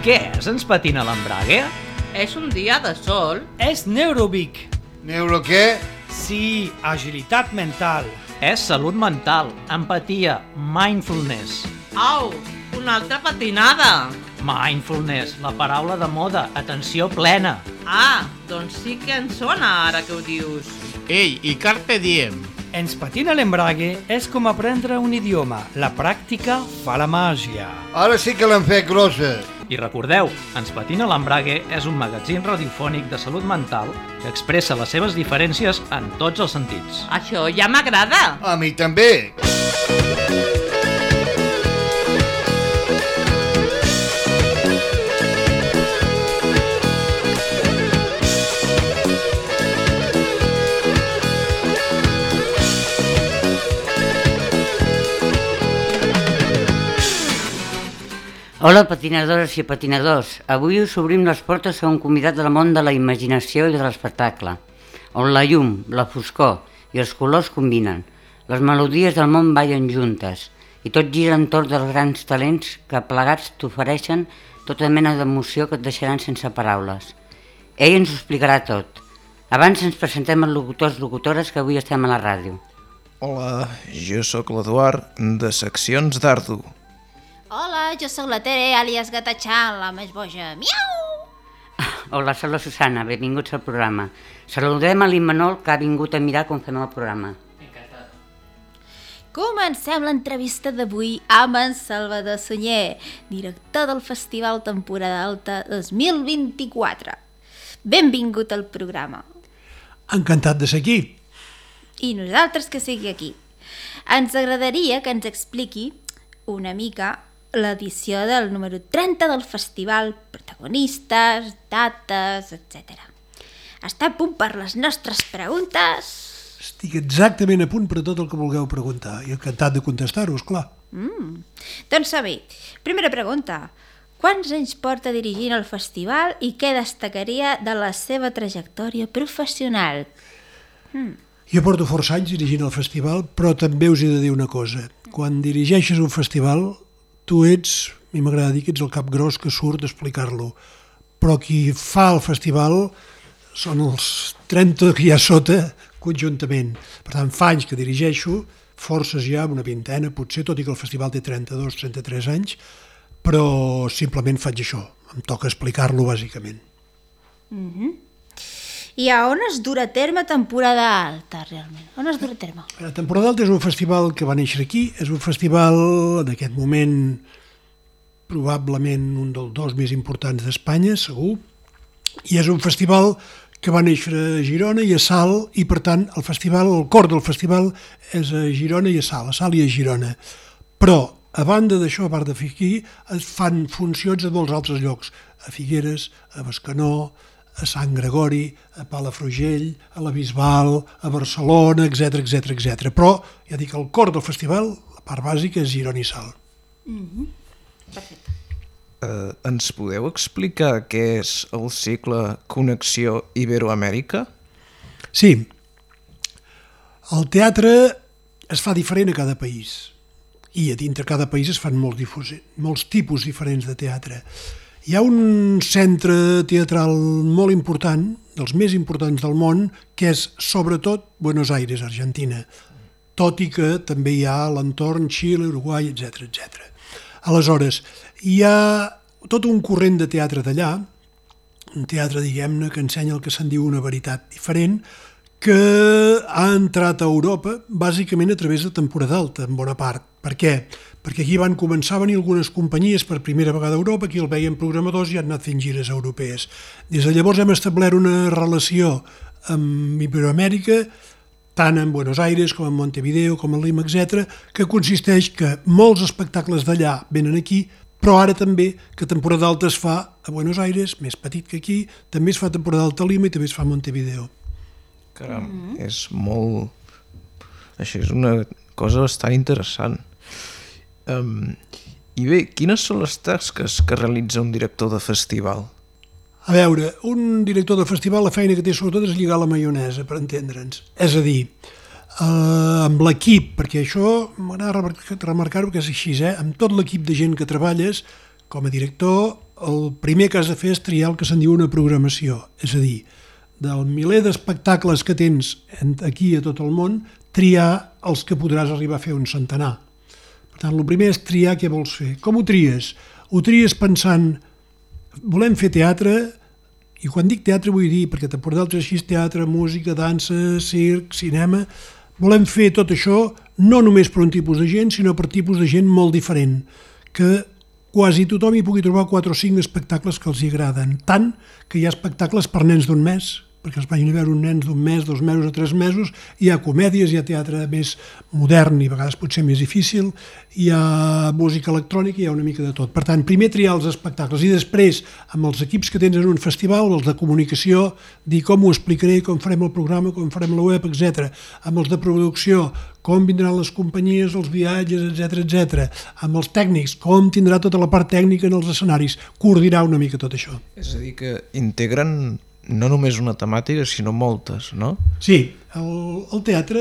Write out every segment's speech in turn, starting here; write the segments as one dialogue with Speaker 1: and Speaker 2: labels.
Speaker 1: Què és Ens patina l'embrague?
Speaker 2: És un dia de sol.
Speaker 3: És Neurobic.
Speaker 4: Neuro què?
Speaker 3: Sí, agilitat mental.
Speaker 1: És salut mental, empatia, mindfulness.
Speaker 2: Au, una altra patinada.
Speaker 1: Mindfulness, la paraula de moda, atenció plena.
Speaker 2: Ah, doncs sí que en sona ara que ho dius.
Speaker 5: Ei, i carpe diem.
Speaker 3: Ens patina l'embrague és com aprendre un idioma. La pràctica fa la màgia.
Speaker 4: Ara sí que l'han fet grossa.
Speaker 1: I recordeu, Ens patina l'embrague és un magazín radiofònic de salut mental que expressa les seves diferències en tots els sentits.
Speaker 2: Això ja m'agrada.
Speaker 4: A mi també.
Speaker 6: Hola patinadores i patinadors, avui us obrim les portes a un convidat del món de la imaginació i de l'espectacle, on la llum, la foscor i els colors combinen, les melodies del món ballen juntes i tot gira entorn dels grans talents que plegats t'ofereixen tota mena d'emoció que et deixaran sense paraules. Ell ens ho explicarà tot. Abans ens presentem els locutors-locutores que avui estem a la ràdio.
Speaker 7: Hola, jo sóc l'Eduard de Seccions d'Ardu.
Speaker 8: Hola, jo sóc la Tere, àlies Gatachan, la més boja. Miau!
Speaker 6: Hola, sóc la Susana, benvinguts al programa. Saludem a l'Immanol, que ha vingut a mirar com fem el programa.
Speaker 8: Comencem l'entrevista d'avui amb en Salvador Sunyer, director del Festival Temporada Alta 2024. Benvingut al programa.
Speaker 9: Encantat de ser aquí.
Speaker 8: I nosaltres que sigui aquí. Ens agradaria que ens expliqui una mica l'edició del número 30 del festival, protagonistes, dates, etc. Està a punt per les nostres preguntes?
Speaker 9: Estic exactament a punt per a tot el que vulgueu preguntar i encantat de contestar-vos, clar.
Speaker 8: Doncs saber, primera pregunta. Quants anys porta dirigint el festival i què destacaria de la seva trajectòria professional?
Speaker 9: Jo porto força anys dirigint el festival, però també us he de dir una cosa. Quan dirigeixes un festival, tu ets, a mi m'agrada dir que ets el cap gros que surt d'explicar-lo, però qui fa el festival són els 30 que hi ha sota conjuntament. Per tant, fa anys que dirigeixo, forces ja, una vintena, potser, tot i que el festival té 32-33 anys, però simplement faig això, em toca explicar-lo bàsicament.
Speaker 8: I a on es dura a terme temporada alta, realment? On es dura a terme?
Speaker 9: La temporada alta és un festival que va néixer aquí, és un festival, en aquest moment, probablement un dels dos més importants d'Espanya, segur, i és un festival que va néixer a Girona i a Salt, i per tant el cor del festival és a Girona i a Salt i a Girona. Però, a banda d'això, a part de fer aquí, es fan funcions a molts altres llocs, a Figueres, a Bescanó, a Sant Gregori, a Palafrugell, a la Bisbal, a Barcelona, etc. Però, ja dic, el cor del festival, la part bàsica, és Girona i Salt.
Speaker 8: Perfecte.
Speaker 7: Ens podeu explicar què és el cicle Connexió Iberoamèrica?
Speaker 9: Sí. El teatre es fa diferent a cada país. I a dintre cada país es fan molts tipus diferents de teatre. Hi ha un centre teatral molt important, dels més importants del món, que és sobretot Buenos Aires, Argentina, tot i que també hi ha a l'entorn Xile, Uruguai, etc. Aleshores, hi ha tot un corrent de teatre d'allà, un teatre, diguem-ne, que ensenya el que se'n diu una veritat diferent, que ha entrat a Europa bàsicament a través de temporada alta, en bona part. Per què? Perquè aquí van començar a venir algunes companyies per primera vegada a Europa, aquí el veien programadors i han anat fent gires europees. Des de llavors hem establert una relació amb Iberoamèrica, tant en Buenos Aires com en Montevideo, com en Lima, etc., que consisteix que molts espectacles d'allà venen aquí, però ara també que temporada alta es fa a Buenos Aires, més petit que aquí, també es fa temporada alta a Lima i també es fa a Montevideo.
Speaker 7: Caram, és molt... Això és una cosa bastant interessant. I bé, quines són les tasques que realitza un director de festival?
Speaker 9: A veure, un director de festival la feina que té sobretot és lligar la maionesa, per entendre'ns. És a dir, amb l'equip, perquè això m'agrada remarcar-ho que és així, amb tot l'equip de gent que treballes, com a director, el primer que has de fer és triar el que se'n diu una programació, és a dir, del miler d'espectacles que tens aquí a tot el món, triar els que podràs arribar a fer un centenar. Per tant, el primer és triar què vols fer. Com ho tries? Ho tries pensant, volem fer teatre, i quan dic teatre vull dir, perquè te porta altres així, teatre, música, dansa, circ, cinema, volem fer tot això no només per un tipus de gent, sinó per tipus de gent molt diferent, que quasi tothom hi pugui trobar 4 o 5 espectacles que els hi agraden, tant que hi ha espectacles per nens d'un mes, perquè es vagin a veure un nens d'un mes, 2 mesos o 3 mesos, hi ha comèdies, hi ha teatre més modern i a vegades potser més difícil, hi ha música electrònica, hi ha una mica de tot. Per tant, primer triar els espectacles i després, amb els equips que tens en un festival, els de comunicació, dir com ho explicaré, com farem el programa, com farem la web, etc. Amb els de producció, com vindran les companyies, els viatges, etc. Amb els tècnics, com tindrà tota la part tècnica en els escenaris, coordinar una mica tot això.
Speaker 7: És a dir, que integren no només una temàtica, sinó moltes, no?
Speaker 9: Sí, el teatre,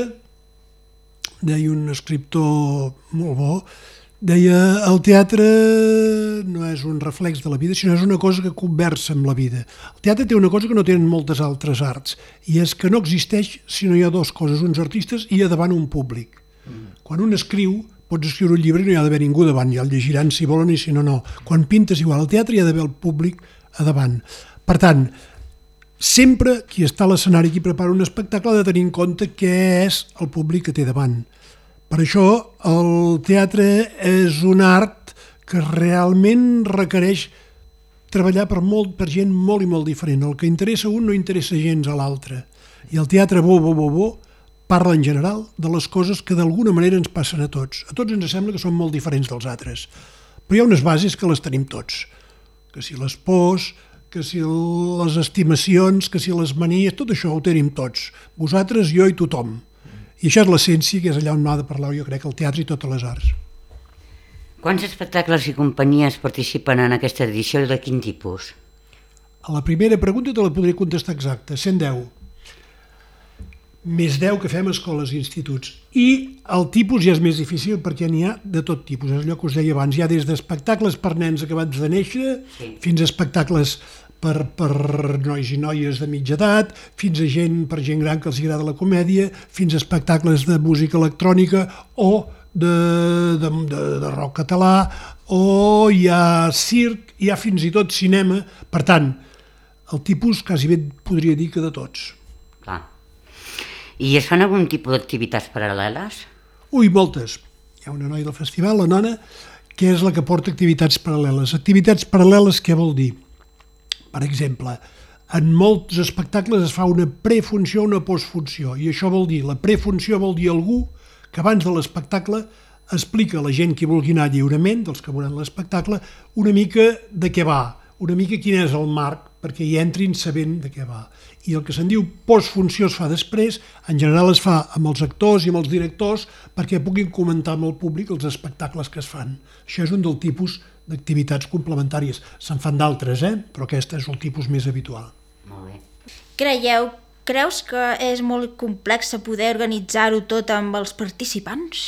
Speaker 9: deia un escriptor molt bo, deia el teatre no és un reflex de la vida, sinó és una cosa que conversa amb la vida. El teatre té una cosa que no tenen moltes altres arts, i és que no existeix si no hi ha 2 coses, uns artistes i a davant un públic. Quan un escriu, pots escriure un llibre i no hi ha d'haver ningú davant, ja el llegiran si volen i si no, no. Quan pintes igual al teatre hi ha d'haver el públic a davant. Per tant, sempre qui està a l'escenari, qui prepara un espectacle, ha de tenir en compte què és el públic que té davant. Per això el teatre és un art que realment requereix treballar per gent molt i molt diferent. El que interessa a un no interessa gens a l'altre. I el teatre parla en general de les coses que d'alguna manera ens passen a tots. A tots ens sembla que són molt diferents dels altres. Però hi ha unes bases que les tenim tots. Que si les pors, que si les estimacions, que si les manies, tot això ho tenim tots. Vosaltres, jo i tothom. I això és l'essència, que és allà on m'ha de parlar, jo crec, el teatre i totes les arts.
Speaker 6: Quants espectacles i companyies participen en aquesta edició i de quin tipus?
Speaker 9: A la primera pregunta te la podré contestar exacta, 110. Més 10 que fem a escoles i instituts. I el tipus ja és més difícil perquè n'hi ha de tot tipus. És allò que us deia abans. Hi ha des d'espectacles per nens acabats de néixer, fins a espectacles per nois i noies de mitja edat, fins a per gent gran que els agrada la comèdia, fins a espectacles de música electrònica o de rock català, o hi ha circ, hi ha fins i tot cinema. Per tant, el tipus quasi bé podria dir que de tots.
Speaker 6: Clar. I es fan algun tipus d'activitats paral·leles?
Speaker 9: Ui, moltes. Hi ha una noia del festival, la Nona, que és la que porta activitats paral·leles. Activitats paral·leles què vol dir? Per exemple, en molts espectacles es fa una prefunció o una postfunció, i això vol dir, la prefunció vol dir algú que abans de l'espectacle explica a la gent que vulgui anar lliurement, dels que veuran l'espectacle, una mica de què va, una mica quin és el marc, perquè hi entrin sabent de què va. I el que se'n diu postfunció es fa després, en general es fa amb els actors i amb els directors perquè puguin comentar amb el públic els espectacles que es fan. Això és un del tipus d'activitats complementàries. Se'n fan d'altres, però aquest és el tipus més habitual.
Speaker 6: Molt bé.
Speaker 8: Creus que és molt complex poder organitzar-ho tot amb els participants?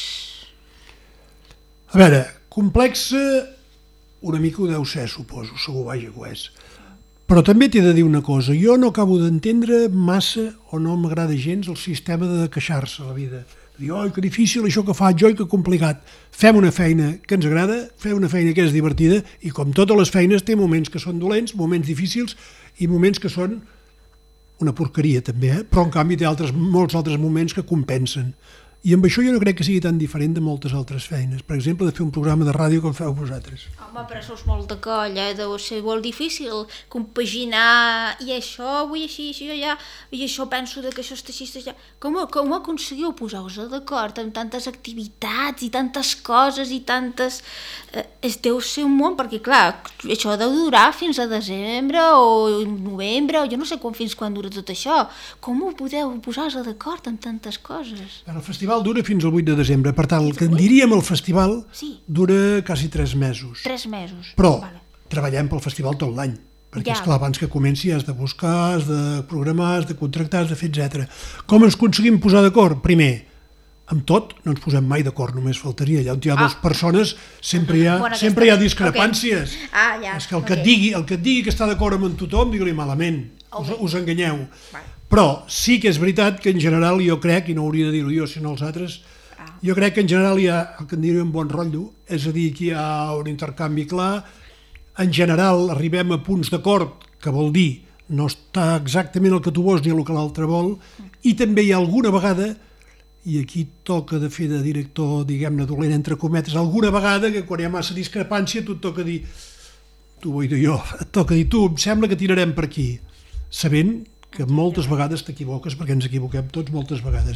Speaker 9: A veure, complex una mica ho deu ser, suposo, segur, vaja, que ho és. Però també t'he de dir una cosa, jo no acabo d'entendre massa, o no m'agrada gens, el sistema de queixar-se a la vida. Dir, oi, que difícil això que faig, oi, que complicat. Fem una feina que ens agrada, fem una feina que és divertida, i com totes les feines té moments que són dolents, moments difícils, i moments que són una porqueria també, però en canvi té molts altres moments que compensen. I amb això jo no crec que sigui tan diferent de moltes altres feines. Per exemple, de fer un programa de ràdio com feu vosaltres.
Speaker 8: Home, però sous molt de colla, deu ser molt difícil compaginar, i això vull així, allà, i això penso que això està així, allà. Com aconseguiu posar-vos d'acord amb tantes activitats i tantes coses i tantes... Deu ser un món, perquè clar, això deu durar fins a desembre o novembre, o jo no sé fins quan dura tot això. Com ho podeu posar-vos d'acord amb tantes coses?
Speaker 9: El festival dura fins al 8 de desembre, per tant, el que en diríem el festival dura quasi 3 mesos.
Speaker 8: 3 mesos.
Speaker 9: Però treballem pel festival tot l'any, perquè esclar, abans que comenci has de buscar, has de programar, has de contractar, has de fer, etc. Com ens aconseguim posar d'acord? Primer, amb tot no ens posem mai d'acord, només faltaria. Allà on hi ha dues persones sempre hi ha discrepàncies.
Speaker 8: Ja.
Speaker 9: És que el que et digui que està d'acord amb tothom, digue-li malament, us enganyeu. Però sí que és veritat que en general jo crec, i no hauria de dir-ho jo sinó els altres, jo crec que en general hi ha el que en diríem bon rotllo, és a dir, que hi ha un intercanvi clar, en general arribem a punts d'acord, que vol dir no està exactament el que tu vols ni el que l'altre vol, i també hi ha alguna vegada, i aquí toca de fer de director, diguem-ne, dolent entre cometes, alguna vegada que quan hi ha massa discrepància tu et toca dir, tu vull dir jo, et toca dir tu, em sembla que tirarem per aquí, sabent que moltes vegades t'equivoques, perquè ens equivoquem tots moltes vegades,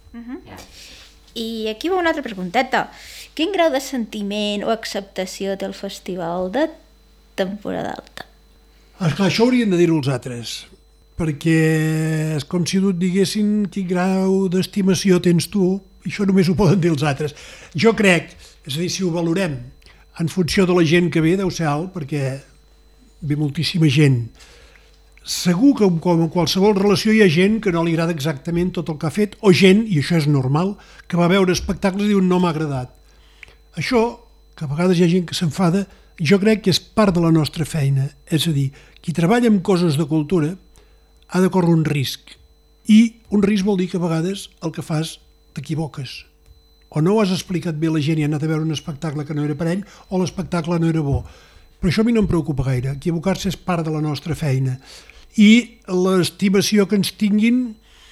Speaker 8: I aquí va una altra pregunteta. Quin grau de sentiment o acceptació té el festival de temporada alta?
Speaker 9: Esclar, això haurien de dir-ho els altres, perquè és com si et diguessin quin grau d'estimació tens tu, i això només ho poden dir els altres. Jo crec, és a dir, si ho valorem en funció de la gent que ve, deu ser alt, perquè ve moltíssima gent. Segur que com en qualsevol relació hi ha gent que no li agrada exactament tot el que ha fet, o gent, i això és normal, que va veure espectacles i diu no m'ha agradat. Això, que a vegades hi ha gent que s'enfada, jo crec que és part de la nostra feina. És a dir, qui treballa amb coses de cultura ha de córrer un risc. I un risc vol dir que a vegades el que fas t'equivoques. O no ho has explicat bé a la gent i ha anat a veure un espectacle que no era per ell, o l'espectacle no era bo. Però això a mi no em preocupa gaire. Equivocar-se és part de la nostra feina. I l'estimació que ens tinguin,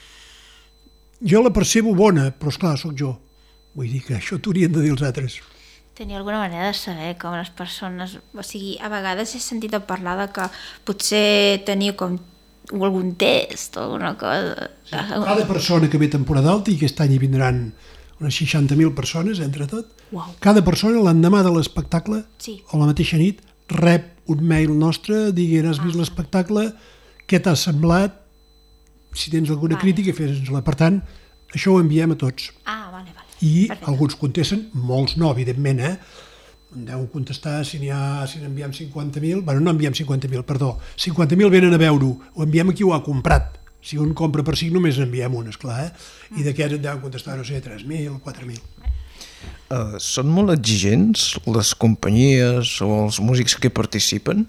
Speaker 9: jo la percebo bona, però esclar, sóc jo. Vull dir que això t'haurien de dir els altres.
Speaker 8: Tenia alguna manera de saber com les persones... O sigui, a vegades he sentit a parlar de que potser teniu com algun test o alguna cosa...
Speaker 9: Cada persona que ve a temporada alta, i aquest any hi vindran unes 60.000 persones, entre tot, cada persona l'endemà de l'espectacle, o la mateixa nit, rep un mail nostre dient has vist l'espectacle, què t'ha semblat, si tens alguna crítica, fes-la. Per tant, això ho enviem a tots.
Speaker 8: Vale.
Speaker 9: I alguns contesten, molts no, evidentment, Deu contestar si n'enviem 50.000, bueno, no enviem 50.000, perdó, 50.000 venen a veure-ho, ho enviem a qui ho ha comprat. Si un compra per 5 només n'enviem un, esclar, I d'aquests en deuen contestar, no sé, 3.000, 4.000.
Speaker 7: Són molt exigents les companyies o els músics que participen?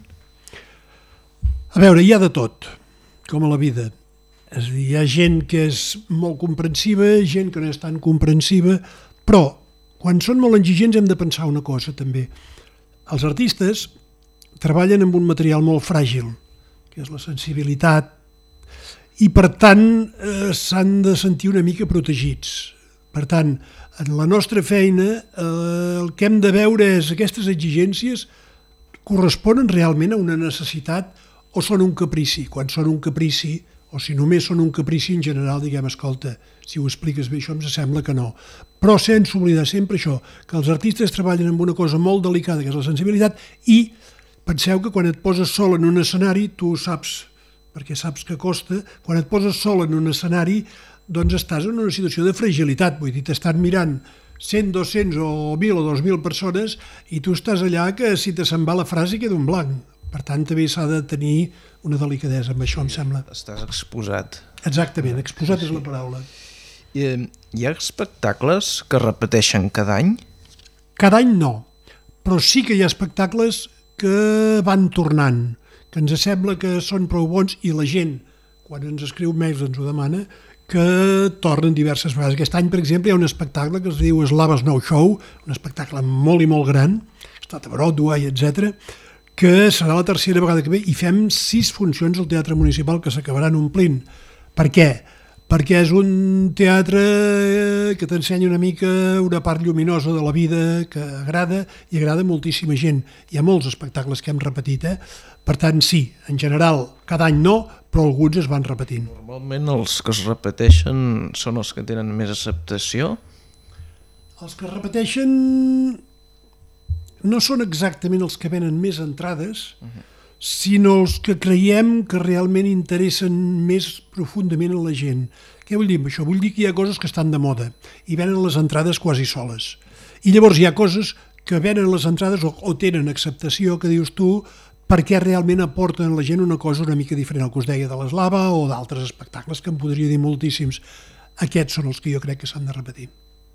Speaker 9: A veure, hi ha de tot, com a la vida. És a dir, hi ha gent que és molt comprensiva, gent que no és tan comprensiva, però quan són molt exigents hem de pensar una cosa també. Els artistes treballen amb un material molt fràgil, que és la sensibilitat, i per tant s'han de sentir una mica protegits. Per tant, en la nostra feina el que hem de veure és aquestes exigències corresponen realment a una necessitat o són un caprici. Quan són un caprici, o si només són un caprici en general, diguem, escolta, si ho expliques bé això em sembla que no. Però sense oblidar sempre això, que els artistes treballen amb una cosa molt delicada, que és la sensibilitat, i penseu que quan et poses sol en un escenari, tu ho saps, perquè saps que costa, quan et poses sol en un escenari, doncs estàs en una situació de fragilitat, vull dir, t'estan mirant 100, 200 o 1.000 o 2.000 persones i tu estàs allà que si te se'n va la frase queda un blanc. Per tant, també s'ha de tenir una delicadesa amb això, em sembla.
Speaker 7: Estàs exposat.
Speaker 9: Exactament, exposat és la paraula.
Speaker 7: Hi ha espectacles que repeteixen cada any?
Speaker 9: Cada any no, però sí que hi ha espectacles que van tornant, que ens sembla que són prou bons i la gent, quan ens escriu mails ens ho demana, que tornen diverses vegades. Aquest any, per exemple, hi ha un espectacle que es diu Slava Snow Show, un espectacle molt i molt gran, ha estat a Broadway, etc., que serà la tercera vegada que ve i fem 6 funcions al Teatre Municipal que s'acabaran omplint. Per què? Perquè és un teatre que t'ensenya una mica una part lluminosa de la vida que agrada i agrada moltíssima gent. Hi ha molts espectacles que hem repetit, Per tant, sí, en general, cada any no, però alguns es van repetint.
Speaker 7: Normalment els que es repeteixen són els que tenen més acceptació?
Speaker 9: Els que es repeteixen no són exactament els que venen més entrades, sinó els que creiem que realment interessen més profundament a la gent. Què vull dir amb això? Vull dir que hi ha coses que estan de moda i venen les entrades quasi soles. I llavors hi ha coses que venen les entrades o tenen acceptació, que dius tu, perquè realment aporten a la gent una cosa una mica diferent, el que us deia de l'Eslava o d'altres espectacles que em podria dir moltíssims. Aquests són els que jo crec que s'han de repetir.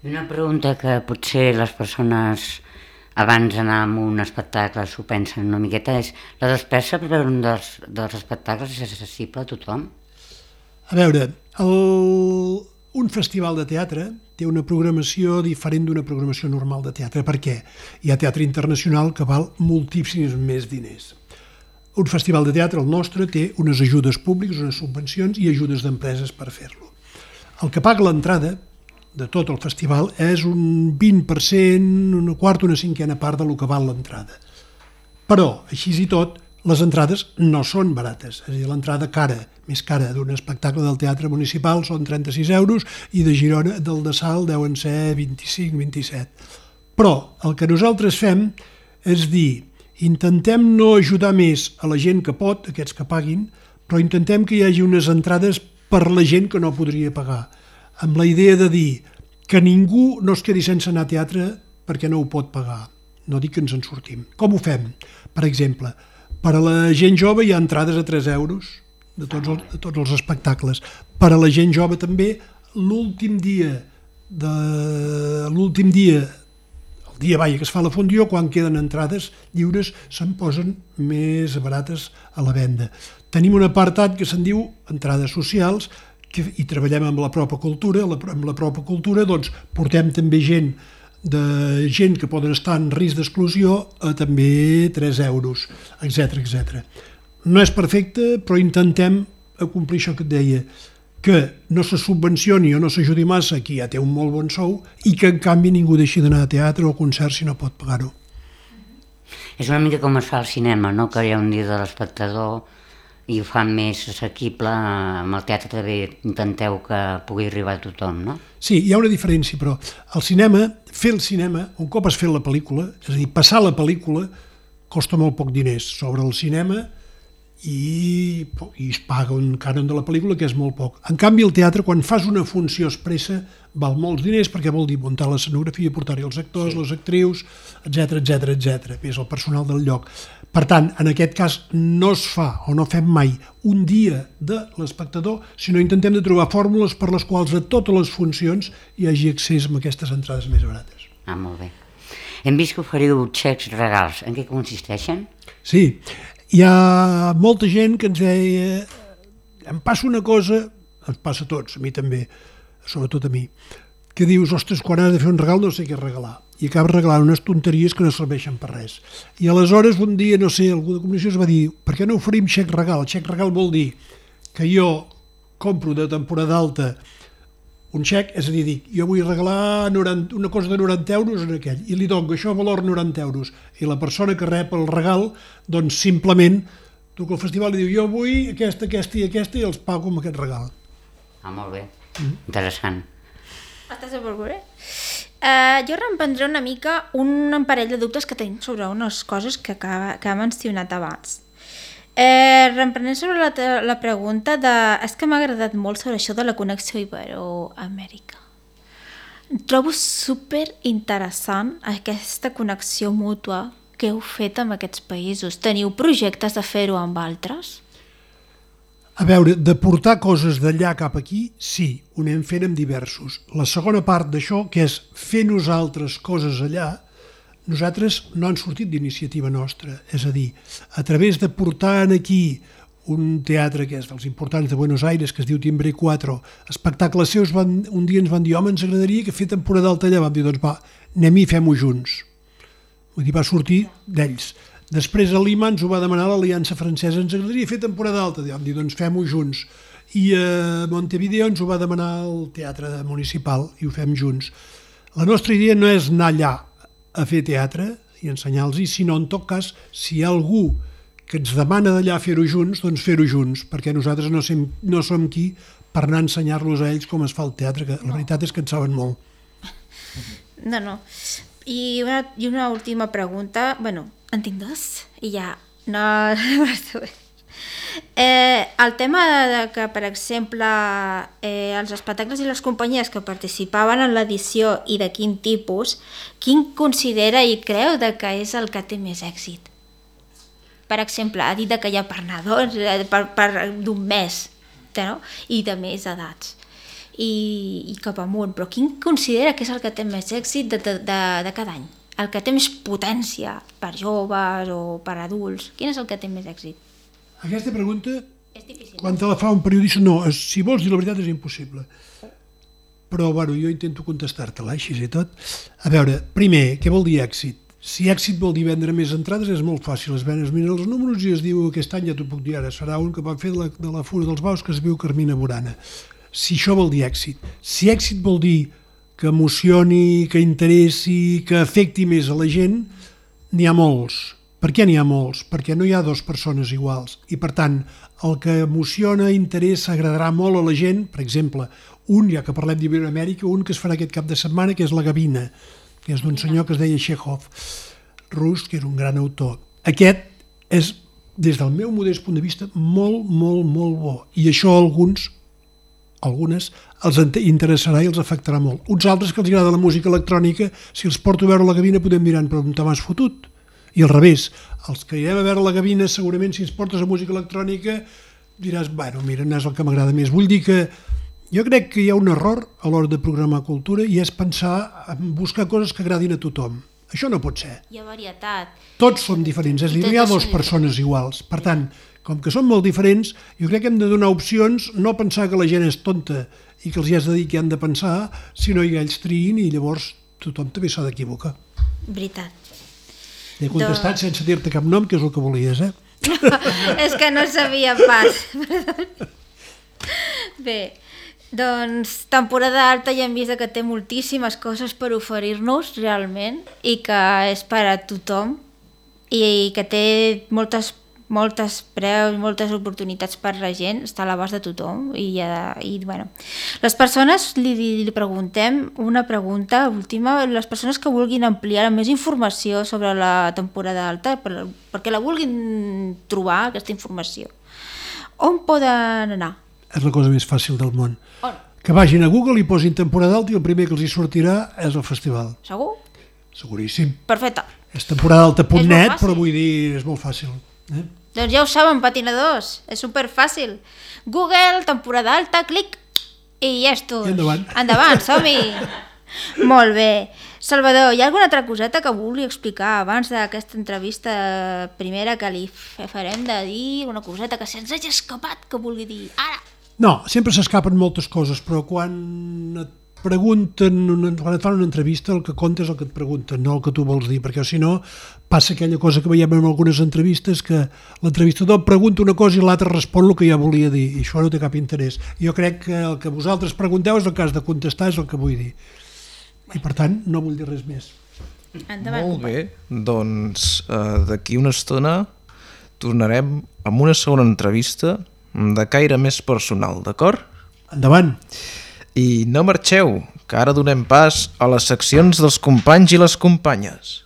Speaker 6: Una pregunta que potser les persones abans d'anar a un espectacle s'ho pensen una miqueta és: la despesa per un dels espectacles és accessible a tothom?
Speaker 9: A veure, un festival de teatre té una programació diferent d'una programació normal de teatre. Per què? Hi ha teatre internacional que val moltíssims més diners. Un festival de teatre, el nostre, té unes ajudes públiques, unes subvencions i ajudes d'empreses per fer-lo. El que paga l'entrada de tot el festival és un 20%, una quarta, una cinquena part del que val l'entrada. Però, així i tot, les entrades no són barates. És a dir, l'entrada més cara d'un espectacle del Teatre Municipal són 36 euros i de Girona, del de Salt, deuen ser 25-27. Però el que nosaltres fem és dir, intentem no ajudar més a la gent que pot, aquests que paguin, però intentem que hi hagi unes entrades per la gent que no podria pagar, amb la idea de dir que ningú no es quedi sense anar a teatre perquè no ho pot pagar. No dic que ens en sortim. Com ho fem? Per exemple, per a la gent jove hi ha entrades a 3 euros de tots els espectacles. Per a la gent jove també, l'últim dia, el dia que es fa la funció, quan queden entrades lliures, se'n posen més barates a la venda. Tenim un apartat que se'n diu entrades socials, i treballem amb la pròpia cultura. Amb la pròpia cultura doncs, portem també gent que poden estar en risc d'exclusió a també 3 euros, etc. No és perfecte, però intentem acomplir això que et deia, que no se subvencioni o no s'ajudi massa qui ja té un molt bon sou i que en canvi ningú deixi d'anar a teatre o a concert si no pot pagar-ho.
Speaker 6: És una mica com es fa al cinema, no? Que hi ha un dia de l'espectador i ho fan més assequible. Amb el teatre també intenteu que pugui arribar a tothom, no?
Speaker 9: Sí, hi ha una diferència, però fer el cinema, un cop has fet la pel·lícula, és a dir, passar la pel·lícula, costa molt poc diners sobre el cinema i es paga un cànon de la pel·lícula, que és molt poc. En canvi, el teatre, quan fas una funció expressa, val molts diners, perquè vol dir muntar l'escenografia, portar-hi els actors, les actrius, etc. més el personal del lloc. Per tant, en aquest cas no es fa o no fem mai un dia de l'espectador, sinó intentem de trobar fórmules per les quals a totes les funcions hi hagi accés a aquestes entrades més barates.
Speaker 6: Ah, molt bé. Hem vist que oferiu xecs regals. En què consisteixen?
Speaker 9: Sí, hi ha molta gent que ens deia em passa una cosa, ens passa a tots, a mi també, sobretot a mi, que dius, ostres, quan has de fer un regal no sé què regalar, i acabes regalant unes tonteries que no serveixen per res. I aleshores un dia, no sé, algú de comunicació es va dir, per què no oferim xec regal? Xec regal vol dir que jo compro de temporada alta un xec, és a dir, dic, jo vull regalar una cosa de 90 euros en aquell, i li dono això valor 90 euros, i la persona que rep el regal, doncs simplement truca al festival i diu, jo vull aquesta i aquesta, i els pago amb aquest regal.
Speaker 6: Ah, molt bé. Interessant.
Speaker 8: Està superbé. Jo reprendré una mica un parell de dubtes que tenim sobre unes coses que ha mencionat abans. Reprenent sobre la pregunta és que m'ha agradat molt sobre això de la connexió Iberoamèrica. Trobo super interessant aquesta connexió mútua que heu fet amb aquests països. Teniu projectes de fer-ho amb altres?
Speaker 9: A veure, de portar coses d'allà cap aquí, sí, ho anem fent amb diversos. La segona part d'això, que és fer nosaltres coses allà, nosaltres no han sortit d'iniciativa nostra. És a dir, a través de portar aquí un teatre que és dels importants de Buenos Aires, que es diu Timbre 4, espectacles seus, un dia ens van dir, home, ens agradaria que fer temporada alta allà. Vam dir, doncs va, anem-hi i fem-ho junts. Vull dir, va sortir d'ells. Després a Lima ens ho va demanar l'Aliança Francesa, ens agradaria fer temporada alta, vam dir, doncs fem-ho junts. I a Montevideo ens ho va demanar el Teatre Municipal i ho fem junts. La nostra idea no és anar allà a fer teatre i ensenyar-los, sinó en tot cas, si hi ha algú que ens demana d'allà fer-ho junts, doncs fer-ho junts, perquè nosaltres no som qui per anar a ensenyar-los a ells com es fa el teatre, que la veritat és que en saben molt.
Speaker 8: No. I una última pregunta, bueno, en tinc dos i ja no... El tema de que, per exemple, els espectacles i les companyies que participaven en l'edició i de quin tipus, quin considera i creu que és el que té més èxit? Per exemple, ha dit que hi ha per nadons, per d'un mes, no? I de més edats. i cap amunt. Però quin considera que és el que té més èxit de cada any? El que té més potència per joves o per adults? Quin és el que té més èxit?
Speaker 9: Aquesta pregunta,
Speaker 8: És difícil.
Speaker 9: quan te la fa un periodista, no, si vols dir la veritat és impossible. Però, bueno, jo intento contestar-te-la així i tot. A veure, primer, què vol dir èxit? Si èxit vol dir vendre més entrades, és molt fàcil. Es mira els números i es diu aquest any, ja t'ho puc dir ara, serà un que van fer de la Fura dels Baus que es diu Carmina Burana. Si això vol dir èxit. Si èxit vol dir que emocioni, que interessi, que afecti més a la gent, n'hi ha molts. Per què n'hi ha molts? Perquè no hi ha dues persones iguals. I, per tant, el que emociona, interessa, agradarà molt a la gent, per exemple, ja que parlem d'Iberoamèrica, un que es farà aquest cap de setmana, que és La Gavina, que és d'un senyor que es deia Chekhov, rus, que era un gran autor. Aquest és, des del meu modest punt de vista, molt, molt, molt bo. I això algunes els interessarà i els afectarà molt. Uns altres que els agrada la música electrònica, si els porto a veure La Gavina podem mirar, però on te m'has fotut? I al revés, els que irem a veure La Gavina, segurament si ens portes a música electrònica diràs, bueno, mira, no és el que m'agrada més. Vull dir que jo crec que hi ha un error a l'hora de programar cultura i és pensar en buscar coses que agradin a tothom. Això no pot ser.
Speaker 8: Hi ha varietat.
Speaker 9: Tots som diferents, és a dir, no hi ha dues persones iguals. Per tant, com que són molt diferents, jo crec que hem de donar opcions, no pensar que la gent és tonta i que els hi has de dir què han de pensar, sinó que ells triïn i llavors tothom també s'ha d'equivocar.
Speaker 8: Veritat.
Speaker 9: He contestat sense dir-te cap nom, que és el que volies, eh?
Speaker 8: És que no sabia pas. Bé, doncs temporada alta ja hem vist que té moltíssimes coses per oferir-nos realment i que és per a tothom i que té moltes preus, moltes oportunitats per la gent, està a l'abast de tothom i bueno. Les persones, li preguntem una pregunta última, les persones que vulguin ampliar més informació sobre la temporada alta, perquè la vulguin trobar, aquesta informació, on poden anar?
Speaker 9: És la cosa més fàcil del món.
Speaker 8: On?
Speaker 9: Que vagin a Google i posin temporada alta i el primer que els hi sortirà és el festival.
Speaker 8: Segur?
Speaker 9: Seguríssim.
Speaker 8: Perfecte.
Speaker 9: És temporadaalta.net,
Speaker 8: fàcil.
Speaker 9: però vull dir, és molt fàcil.
Speaker 8: Doncs ja ho saben, patinadors, és superfàcil. Google, temporada alta, clic i llestos.
Speaker 9: I endavant.
Speaker 8: Endavant, som-hi! Molt bé. Salvador, hi ha alguna altra coseta que vulgui explicar abans d'aquesta entrevista primera que li farem de dir, una coseta que se'ns hagi escapat que vulgui dir ara?
Speaker 9: No, sempre s'escapen moltes coses, però quan et pregunten, quan et fan una entrevista, el que compta és el que et pregunten, no el que tu vols dir, perquè si no passa aquella cosa que veiem en algunes entrevistes, que l'entrevistador pregunta una cosa i l'altre respon el que ja volia dir, i això no té cap interès. Jo crec que el que vosaltres pregunteu és el que has de contestar, és el que vull dir. I per tant, no vull dir res més.
Speaker 8: Endavant.
Speaker 7: Molt bé, doncs d'aquí una estona tornarem amb una segona entrevista de caire més personal, d'acord?
Speaker 9: Endavant.
Speaker 7: I no marxeu, que ara donem pas a les seccions dels companys i les companyes.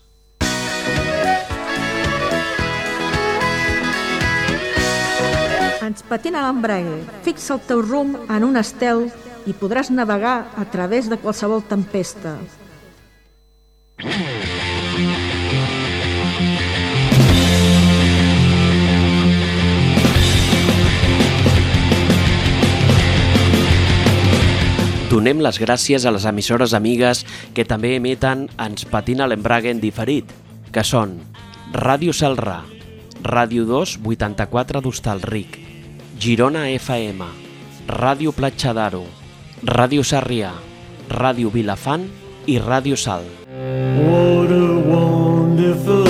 Speaker 10: Ens patina l'embrague. Fixa el teu rumb en un estel i podràs navegar a través de qualsevol tempesta.
Speaker 11: Donem les gràcies a les emissores amigues que també emeten Ens patina l'embrague en diferit, que són Ràdio Salrà, Ràdio 2 84 d'Hostalric, Girona FM, Ràdio Platja d'Aro, Ràdio Sarrià, Ràdio Vilafant i Ràdio Sal.
Speaker 12: What a wonderful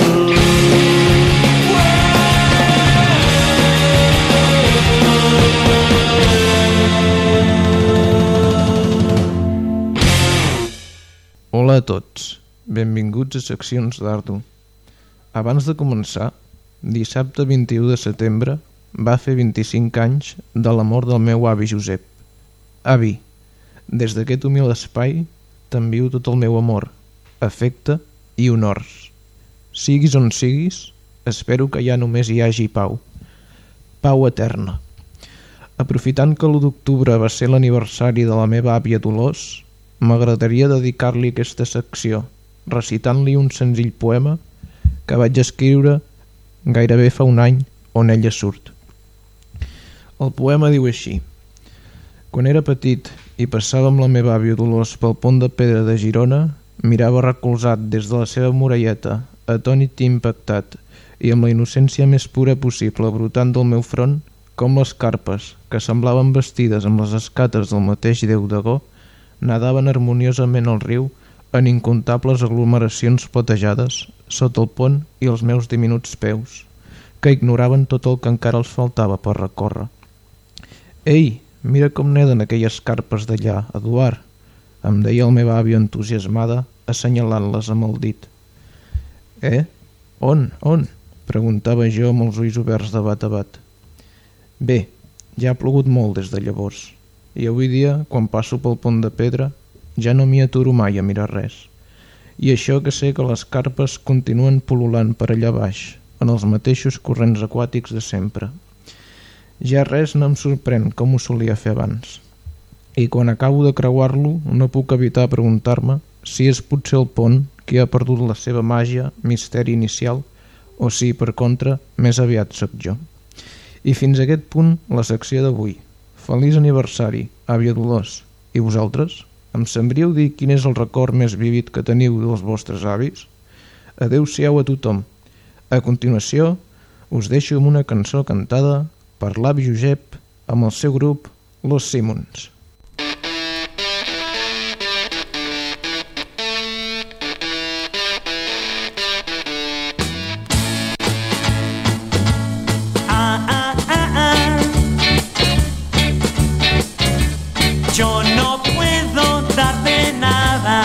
Speaker 7: Hola a tots, benvinguts a Seccions d'Ardo. Abans de començar, dissabte 21 de setembre va fer 25 anys de la mort del meu avi Josep. Avi, des d'aquest humil espai t'envio tot el meu amor, afecte i honors. Siguis on siguis, espero que ja només hi hagi pau. Pau eterna. Aprofitant que l'1 d'octubre va ser l'aniversari de la meva àvia Dolors, m'agradaria dedicar-li aquesta secció, recitant-li un senzill poema que vaig escriure gairebé fa un any on ella surt. El poema diu així: Quan era petit i passava amb la meva àvia Dolors pel pont de pedra de Girona, mirava recolzat des de la seva muralleta, atònit i impactat, i amb la innocència més pura possible brotant del meu front, com les carpes, que semblaven vestides amb les escates del mateix déu d'Agó, nadaven harmoniosament al riu en incomptables aglomeracions platejades sota el pont i els meus diminuts peus, que ignoraven tot el que encara els faltava per recórrer. «Ei, mira com neden aquelles carpes d'allà, Eduard», em deia la meva àvia entusiasmada, assenyalant-les amb el dit. On? Preguntava jo amb els ulls oberts de bat a bat. Bé, ja ha plogut molt des de llavors, i avui dia, quan passo pel pont de pedra, ja no m'hi aturo mai a mirar res. I això que sé que les carpes continuen pul·lulant per allà baix, en els mateixos corrents aquàtics de sempre. Ja res no em sorprèn com ho solia fer abans. I quan acabo de creuar-lo, no puc evitar preguntar-me si és potser el pont que ha perdut la seva màgia, misteri inicial, o si, per contra, més aviat sóc jo. I fins a aquest punt, la secció d'avui. Feliç aniversari, àvia Dolors. I vosaltres? Em sabríeu dir quin és el record més vívid que teniu dels vostres avis? Adéu-siau a tothom. A continuació, us deixo amb una cançó cantada per l'avi Josep amb el seu grup Los Simons.
Speaker 12: Yo no puedo darte nada.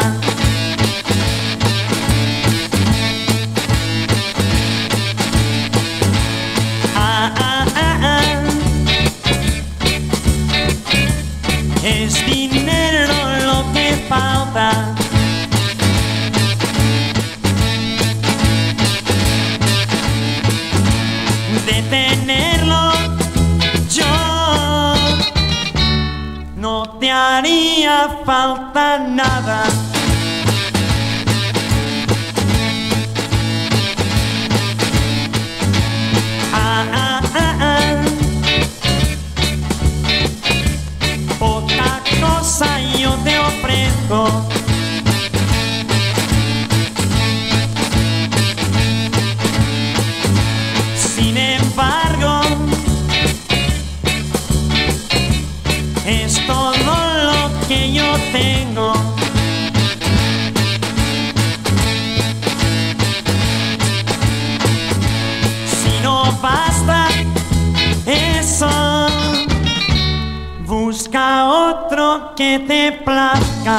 Speaker 12: Es dinero lo que falta. De tenerlo yo no te haría falta nada. Poca cosa yo te ofrezco. Sin embargo, es todo lo que yo tengo. Si no basta eso, busca otro que te plazca.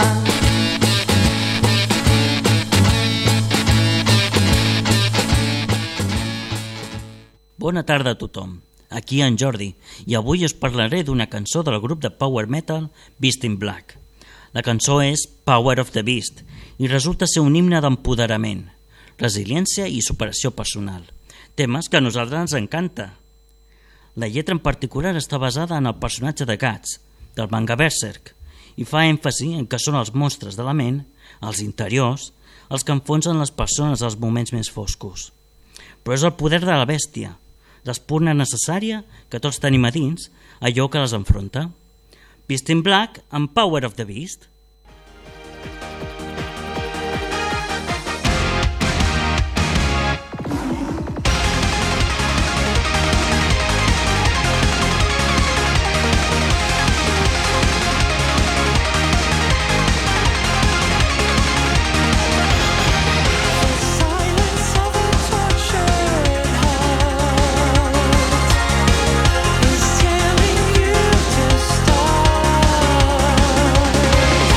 Speaker 13: Bona tarda a tothom. Aquí en Jordi, i avui us parlaré d'una cançó del grup de power metal Beast in Black. La cançó és Power of the Beast i resulta ser un himne d'empoderament, resiliència i superació personal, temes que a nosaltres ens encanta. La lletra en particular està basada en el personatge de Guts, del manga Berserk, i fa èmfasi en que són els monstres de la ment, els interiors, els que enfonsen les persones als moments més foscos. Però és el poder de la bèstia, l'espurna necessària que tots tenim a dins, allò que les enfronta. Beast in Black amb Power of the Beast.
Speaker 12: Telling you to stop.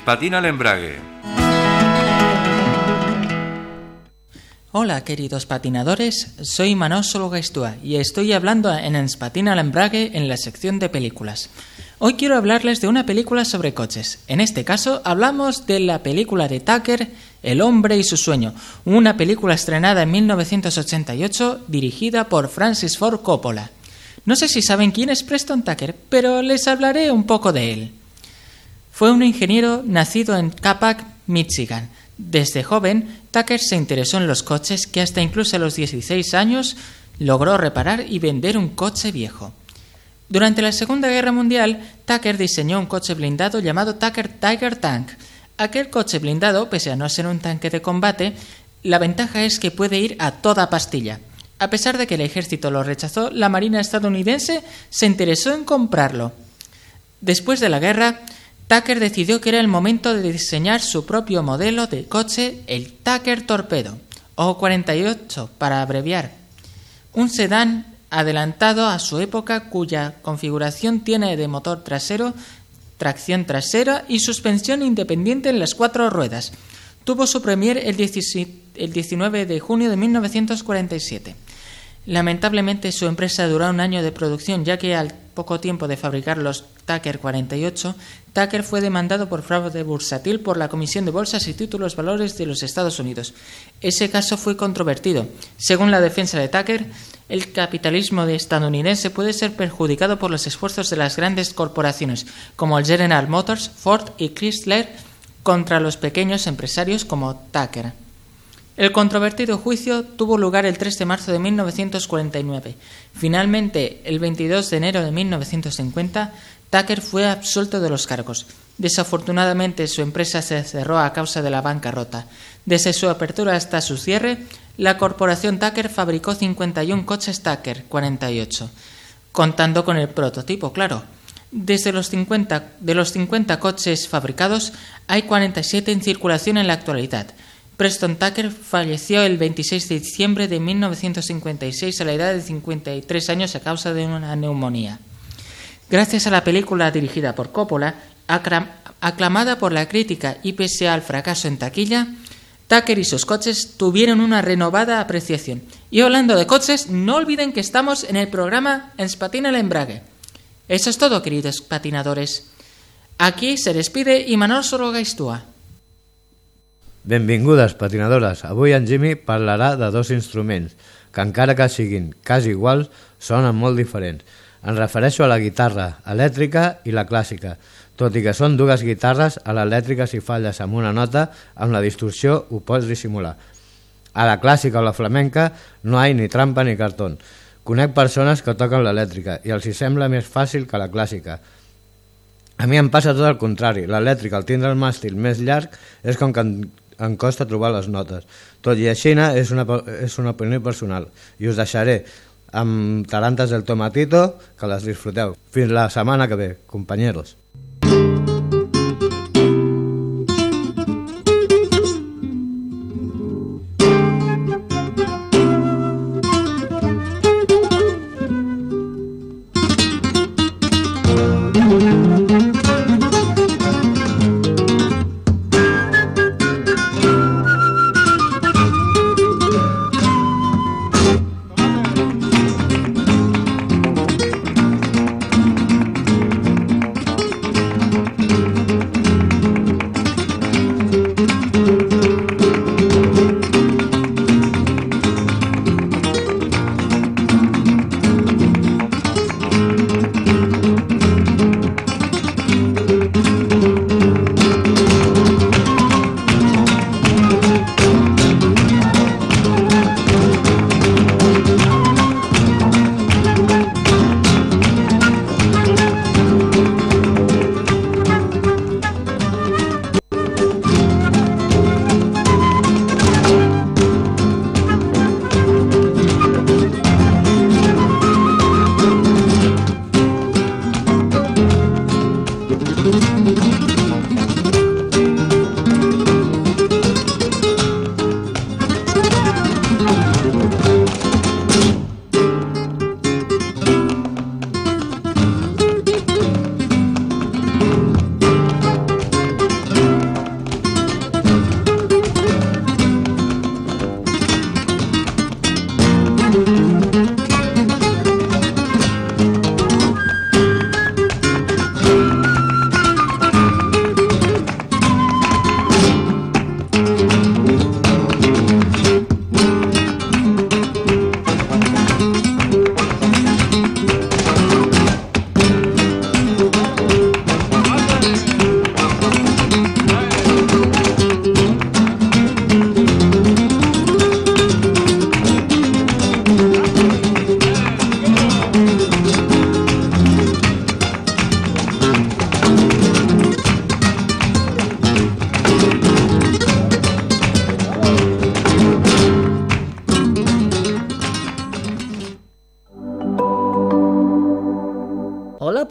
Speaker 14: patina el embrague.
Speaker 15: Hola queridos patinadores, soy Manolo Gaistúa y estoy hablando en Ens patina el embrague en la sección de películas. Hoy quiero hablarles de una película sobre coches. En este caso hablamos de la película de Tucker, El hombre y su sueño, una película estrenada en 1988 dirigida por Francis Ford Coppola. No sé si saben quién es Preston Tucker, pero les hablaré un poco de él. Fue un ingeniero nacido en Capac, Michigan. Desde joven, Tucker se interesó en los coches que hasta incluso a los 16 años logró reparar y vender un coche viejo. Durante la Segunda Guerra Mundial, Tucker diseñó un coche blindado llamado Tucker Tiger Tank. Aquel coche blindado, pese a no ser un tanque de combate, la ventaja es que puede ir a toda pastilla. A pesar de que el ejército lo rechazó, la Marina estadounidense se interesó en comprarlo. Después de la guerra, Tucker decidió que era el momento de diseñar su propio modelo de coche, el Tucker Torpedo, o 48 para abreviar. Un sedán adelantado a su época cuya configuración tiene de motor trasero, tracción trasera y suspensión independiente en las 4 ruedas. Tuvo su premier el 19 de junio de 1947. Lamentablemente su empresa duró un año de producción, ya que al poco tiempo de fabricar los Tucker 48, Tucker fue demandado por fraude bursátil por la Comisión de Bolsas y Títulos Valores de los Estados Unidos. Ese caso fue controvertido. Según la defensa de Tucker, el capitalismo estadounidense puede ser perjudicado por los esfuerzos de las grandes corporaciones, como el General Motors, Ford y Chrysler, contra los pequeños empresarios como Tucker. El controvertido juicio tuvo lugar el 3 de marzo de 1949. Finalmente, el 22 de enero de 1950, Tucker fue absuelto de los cargos. Desafortunadamente, su empresa se cerró a causa de la bancarrota. Desde su apertura hasta su cierre, la corporación Tucker fabricó 51 coches Tucker 48, contando con el prototipo, claro. De los 50 coches fabricados, hay 47 en circulación en la actualidad. Preston Tucker falleció el 26 de diciembre de 1956 a la edad de 53 años a causa de una neumonía. Gracias a la película dirigida por Coppola, aclamada por la crítica y pese al fracaso en taquilla, Tucker y sus coches tuvieron una renovada apreciación. Y hablando de coches, no olviden que estamos en el programa Ens patina el embrague. Eso es todo, queridos patinadores. Aquí se despide Imanol Gaistúa.
Speaker 16: Benvingudes, patinadores. Avui en Jimmy parlarà de 2 instruments que, encara que siguin quasi iguals, sonen molt diferents. Em refereixo a la guitarra elèctrica i la clàssica. Tot i que són 2 guitarres, a l'elèctrica si falles amb una nota, amb la distorsió ho pots dissimular. A la clàssica o la flamenca no hi ha ni trampa ni cartón. Conec persones que toquen l'elèctrica i els hi sembla més fàcil que la clàssica. A mi em passa tot el contrari. L'elèctrica, al tindre el màstil més llarg, és com que em costa trobar les notes. Tot i així, és una opinió personal. I us deixaré amb Tarantas del Tomatito, que les disfruteu. Fins la setmana que ve, companyeros.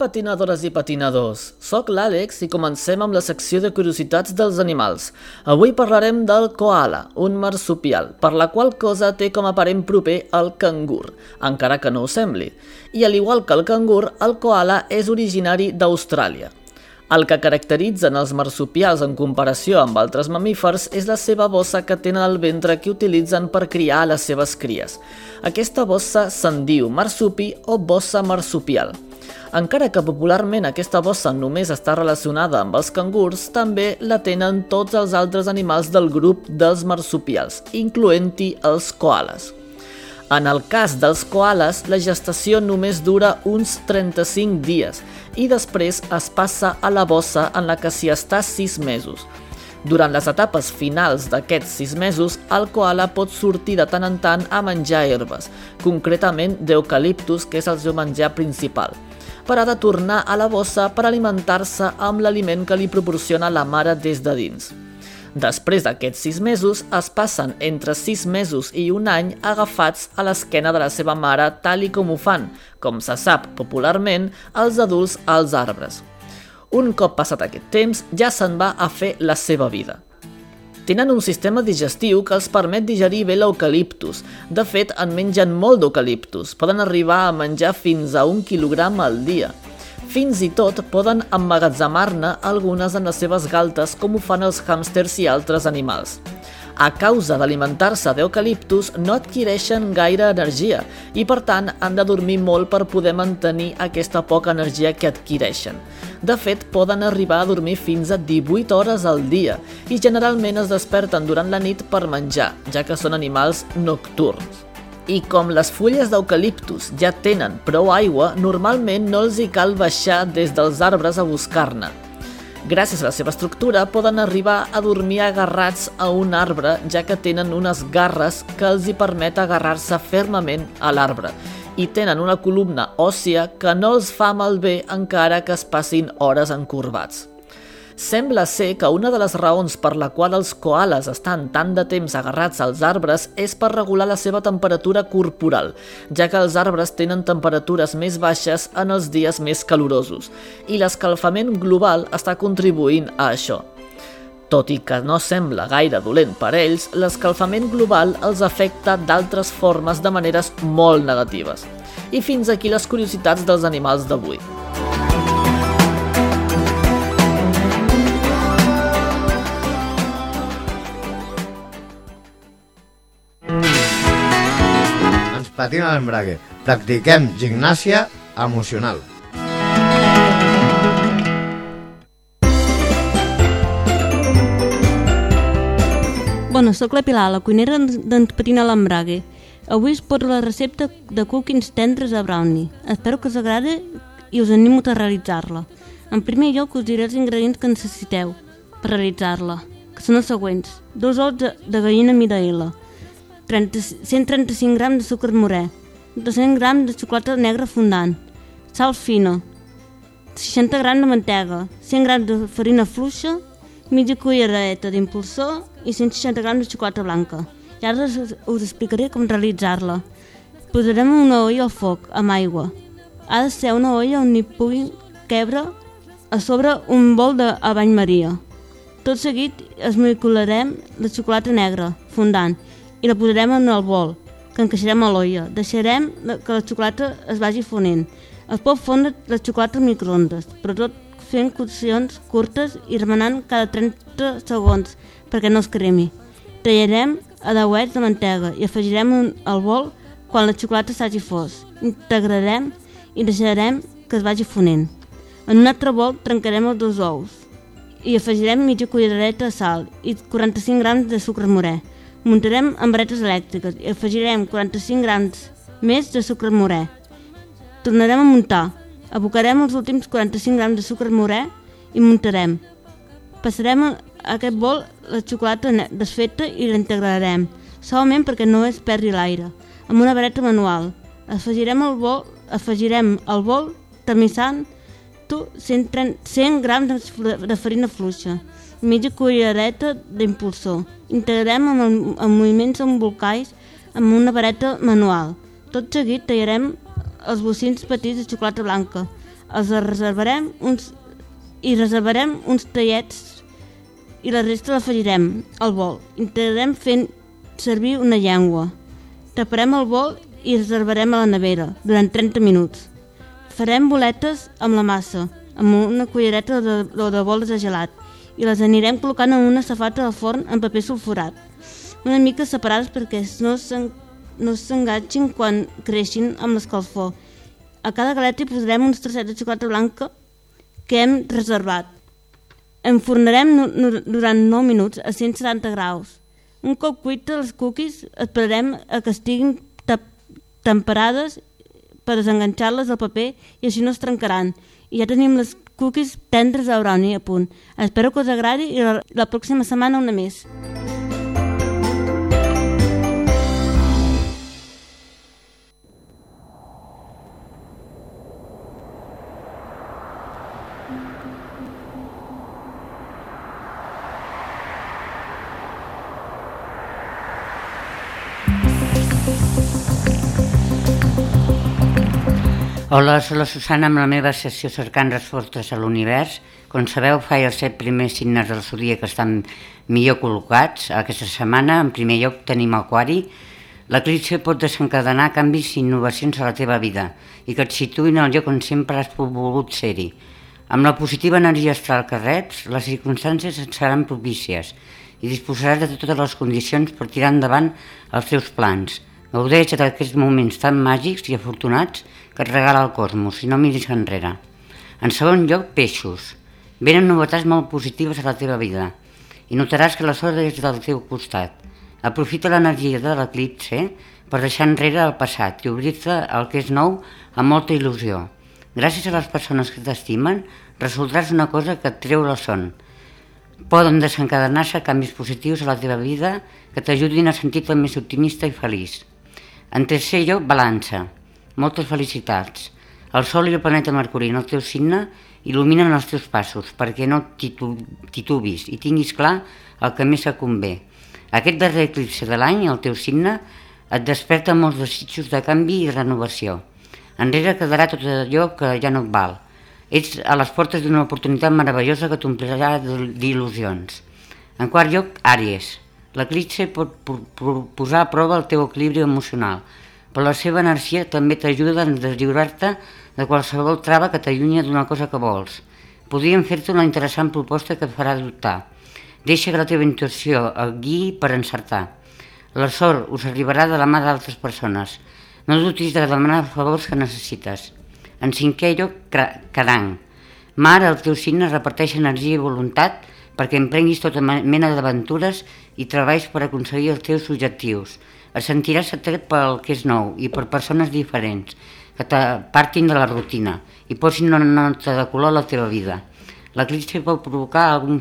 Speaker 14: patinadores i patinadors, soc l'Àlex i comencem amb la secció de curiositats dels animals. Avui parlarem del koala, un marsupial, per la qual cosa té com a parent proper el cangur, encara que no ho sembli. I al igual que el cangur, el koala és originari d'Austràlia. El que caracteritzen els marsupials en comparació amb altres mamífers és la seva bossa que tenen al ventre que utilitzen per criar les seves cries. Aquesta bossa se'n diu marsupi o bossa marsupial. Encara que popularment aquesta bossa només està relacionada amb els cangurs, també la tenen tots els altres animals del grup dels marsupials, incloent-hi els koalas. En el cas dels koalas, la gestació només dura uns 35 dies i després es passa a la bossa en la que s'hi està 6 mesos. Durant les etapes finals d'aquests 6 mesos, el koala pot sortir de tant en tant a menjar herbes, concretament d'eucaliptus, que és el seu menjar principal, per a de tornar a la bossa per alimentar-se amb l'aliment que li proporciona la mare des de dins. Després d'aquests 6 mesos, es passen entre 6 mesos i un any agafats a l'esquena de la seva mare tal i com ho fan, com se sap popularment, els adults als arbres. Un cop passat aquest temps, ja se'n va a fer la seva vida. Tenen un sistema digestiu que els permet digerir bé l'eucaliptus. De fet, en mengen molt d'eucaliptus. Poden arribar a menjar fins a 1 quilogram al dia. Fins i tot poden emmagatzemar-ne algunes en les seves galtes com ho fan els hàmsters i altres animals. A causa d'alimentar-se d'eucaliptus no adquireixen gaire energia i per tant han de dormir molt per poder mantenir aquesta poca energia que adquireixen. De fet, poden arribar a dormir fins a 18 hores al dia i generalment es desperten durant la nit per menjar, ja que són animals nocturns. I com les fulles d'eucaliptus ja tenen prou aigua, normalment no els hi cal baixar des dels arbres a buscar-ne. Gràcies a la seva estructura poden arribar a dormir agarrats a un arbre, ja que tenen unes garres que els hi permet agarrar-se fermament a l'arbre i tenen una columna òssia que no els fa malbé encara que es passin hores encorbats. Sembla ser que una de les raons per la qual els koalas estan tant de temps agarrats als arbres és per regular la seva temperatura corporal, ja que els arbres tenen temperatures més baixes en els dies més calorosos, i l'escalfament global està contribuint a això. Tot i que no sembla gaire dolent per ells, l'escalfament global els afecta d'altres formes de maneres molt negatives. I fins aquí les curiositats dels animals d'avui.
Speaker 16: Patina l'embrague. Practiquem gimnàsia emocional.
Speaker 17: Bona, sóc la Pilar, la cuinera d'en Patina l'embrague. Avui us porto la recepta de cookies tendres a brownie. Espero que us agradi i us animo a realitzar-la. En primer lloc us diré els ingredients que necessiteu per realitzar-la, que són els següents. 2 ous de gallina Midaela, 135 grams de sucre morè, 200 grams de xocolata negra fondant, sal fina, 60 grams de mantega, 100 grams de farina fluixa, mitja cullereta d'impulsor i 160 grams de xocolata blanca. I ara us explicaré com realitzar-la. Posarem una olla al foc amb aigua. Ha de ser una olla on hi pugui cabre a sobre un bol de bany maria. Tot seguit esmicolarem la xocolata negra fondant i la posarem en el bol, que encaixarem a l'olla. Deixarem que la xocolata es vagi fonent. Es pot fondre la xocolata al microondes, però tot fent coccions curtes i remenant cada 30 segons perquè no es cremi. Tallarem a dauets de mantega i afegirem al bol quan la xocolata s'hagi fos. Integrarem i deixarem que es vagi fonent. En un altre bol trencarem els 2 ous i afegirem mitja cullereta de sal i 45 grams de sucre morè. Muntarem amb varetes elèctriques i afegirem 45 grams més de sucre morè. Tornarem a muntar. Abocarem els últims 45 grams de sucre morè i muntarem. Passarem a aquest bol la xocolata desfeta i la integrarem, solament perquè no es perdi l'aire, amb una vareta manual. Afegirem al bol tamissant 100 grams de farina fluixa, mitja cullereta d'impulsor. Integrem amb moviments embolcalls amb una vareta manual. Tot seguit tallarem els bocins petits de xocolata blanca reservarem uns tallets i la resta l'afegirem al bol. Integrarem fent servir una llengua. Taparem el bol i reservarem a la nevera durant 30 minuts. Farem boletes amb la massa, amb una cullereta de bols de gelat, i les anirem col·locant en una safata al forn amb paper sulfurat, una mica separades perquè no s'enganxin quan creixin amb l'escalfor. A cada galeta hi posarem uns trossets de xocolata blanca que hem reservat. Enfornarem durant 9 minuts a 170 graus. Un cop cuites les cookies, esperarem a que estiguin temperades per desenganxar-les del paper i així no es trencaran. I ja tenim les cookies tendres de brownie a punt. Espero que us agradi i la pròxima setmana una més.
Speaker 6: Hola, soc la Susana amb la meva sessió cercant respostes a l'univers. Com sabeu, faig els 7 primers signes del zodíac que estan millor col·locats. Aquesta setmana, en primer lloc, tenim Aquari. L'eclipsi pot desencadenar canvis i innovacions a la teva vida i que et situïn al lloc on sempre has volgut ser-hi. Amb la positiva energia astral que reps, les circumstàncies et seran propícies i disposaràs de totes les condicions per tirar endavant els teus plans. Gaudeix d'aquests moments tan màgics i afortunats que et regala el cosmos, i no miris enrere. En segon lloc, Peixos. Venen novetats molt positives a la teva vida i notaràs que la sort és del teu costat. Aprofita l'energia de l'eclipsi per deixar enrere el passat i obrir-te al que és nou amb molta il·lusió. Gràcies a les persones que t'estimen, resoldràs una cosa que et treu la son. Poden desencadenar-se canvis positius a la teva vida que t'ajudin a sentir-te més optimista i feliç. En tercer lloc, Balança. Moltes felicitats. El Sol i el planeta Mercuri en el teu signe il·luminen els teus passos perquè no titubis i tinguis clar el que més et convé. Aquest darrer eclipsi de l'any, el teu signe, et desperta molts desitjos de canvi i renovació. Enrere quedarà tot allò que ja no et val. Ets a les portes d'una oportunitat meravellosa que t'omplirà d'il·lusions. En quart lloc, Àries. L'eclipsi pot posar a prova el teu equilibri emocional, però la seva energia també t'ajuda a deslliurar-te de qualsevol trava que t'allunya d'una cosa que vols. Podríem fer-te una interessant proposta que et farà dubtar. Deixa que la teva intuïció et guiï per encertar. La sort us arribarà de la mà d'altres persones. No dubtis de demanar els favors que necessites. En cinquè lloc, Carang. Mar, el teu signe reparteix energia i voluntat perquè emprenguis tota mena d'aventures i treballs per aconseguir els teus objectius. Et sentiràs atret pel que és nou i per persones diferents, que t'apartin de la rutina i posin una nota de color a la teva vida. L'eclipsi pot provocar algun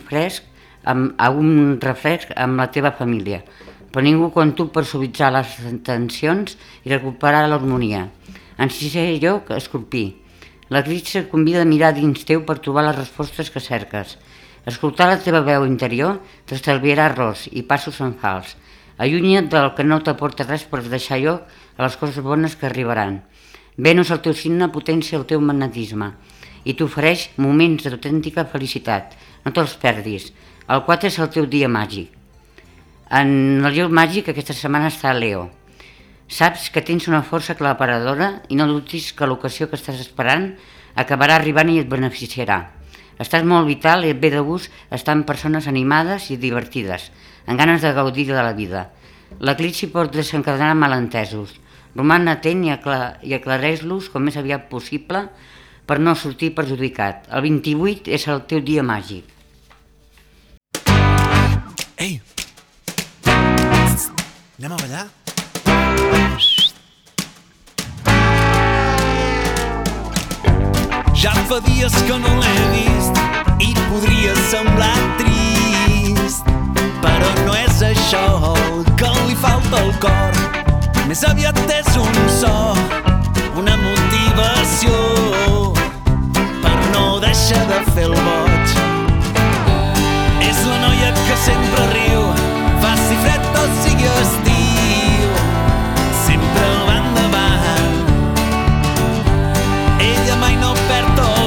Speaker 6: refresc amb la teva família, però ningú com tu per suavitzar les tensions i recuperar l'harmonia. En sisè lloc, Escorpí. L'eclipsi et convida a mirar dins teu per trobar les respostes que cerques. Escoltar la teva veu interior t'estalviarà errors i passos en fals. Allunya't del que no t'aporta res per deixar lloc a les coses bones que arribaran. Venus, el teu signe, potencia el teu magnetisme i t'ofereix moments d'autèntica felicitat. No te'ls perdis. El 4 és el teu dia màgic. En el lloc màgic aquesta setmana està Leo. Saps que tens una força aclaparadora i no dubtis que l'ocasió que estàs esperant acabarà arribant i et beneficiarà. Estàs molt vital i et ve de gust estar amb persones animades i divertides, amb ganes de gaudir de la vida. L'eclipsi pot desencadenar malentesos. Roman atent i aclareix-los com més aviat possible per no sortir perjudicat. El 28 és el teu dia màgic.
Speaker 18: Ei! Anem a ballar? Ja fa dies que no l'he vist i podria semblar trist, però no és això que li falta al cor. Més aviat és un so, una motivació per no deixar de fer el boig. És la noia que sempre riu, faci fred o sigui estiu, sempre va endavant. Ella mai no perd el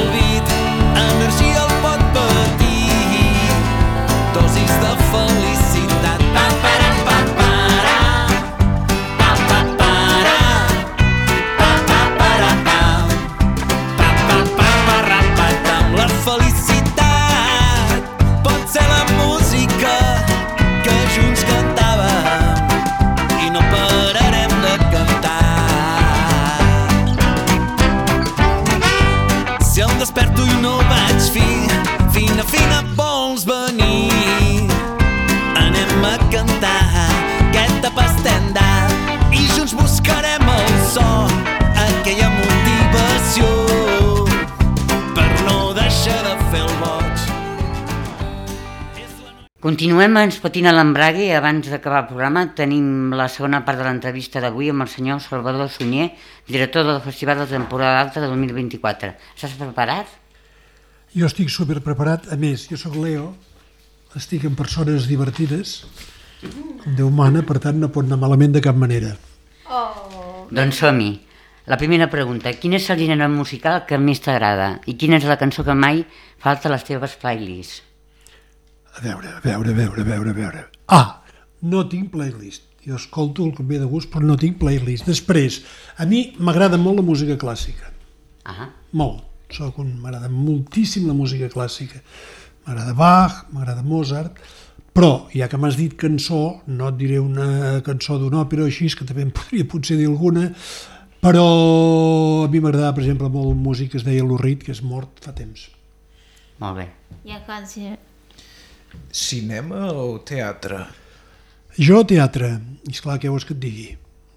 Speaker 6: Continuem a Ens patina l'embrague i abans d'acabar el programa tenim la segona part de l'entrevista d'avui amb el senyor Salvador Sunyer, director del Festival de Temporada Alta de 2024. Estàs preparat?
Speaker 9: Jo estic superpreparat. A més, jo sóc Leo, estic amb persones divertides, com Déu mana, per tant no pot anar malament de cap manera.
Speaker 6: Doncs som-hi. La primera pregunta, quin és el gènere musical que més t'agrada i quina és la cançó que mai falta a les teves playlists?
Speaker 9: A veure. Ah, no tinc playlist. Jo escolto el que em ve de gust, però no tinc playlist. Després, a mi m'agrada molt la música clàssica. Molt. M'agrada moltíssim la música clàssica. M'agrada Bach, m'agrada Mozart, però, ja que m'has dit cançó, no et diré una cançó d'una òpera o així, que també em podria potser dir alguna, però a mi m'agradava, per exemple, molt un músic que es deia Lou Reed, que és mort fa temps.
Speaker 6: Molt bé.
Speaker 8: Ja quasi...
Speaker 7: Cinema o teatre?
Speaker 9: Jo teatre, i esclar, què vols que et digui?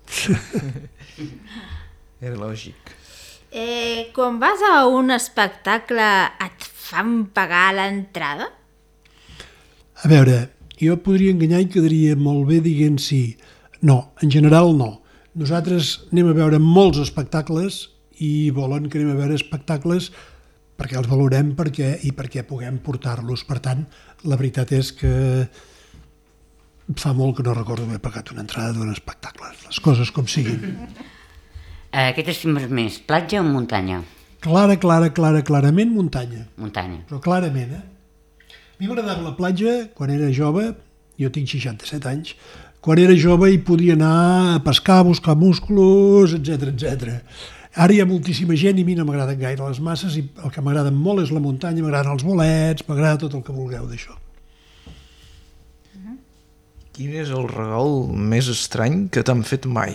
Speaker 7: Era lògic.
Speaker 8: Quan vas a un espectacle et fan pagar l'entrada?
Speaker 9: A veure, jo et podria enganyar i quedaria molt bé dient sí. No, en general no. Nosaltres anem a veure molts espectacles i volen que anem a veure espectacles perquè els valorem i perquè puguem portar-los. Per tant, la veritat és que fa molt que no recordo haver pagat una entrada d'un espectacle. Les coses com siguin.
Speaker 6: Què t'estimes més, platja o muntanya?
Speaker 9: Clarament muntanya.
Speaker 6: Muntanya.
Speaker 9: Però clarament, A mi m'agradava la platja quan era jove, jo tinc 67 anys, quan era jove hi podia anar a pescar, a buscar músculs, etc. Ara hi ha moltíssima gent i a mi no m'agraden gaire les masses i el que m'agrada molt és la muntanya, m'agraden els bolets, m'agrada tot el que vulgueu d'això.
Speaker 7: Quin és el regal més estrany que t'han fet mai?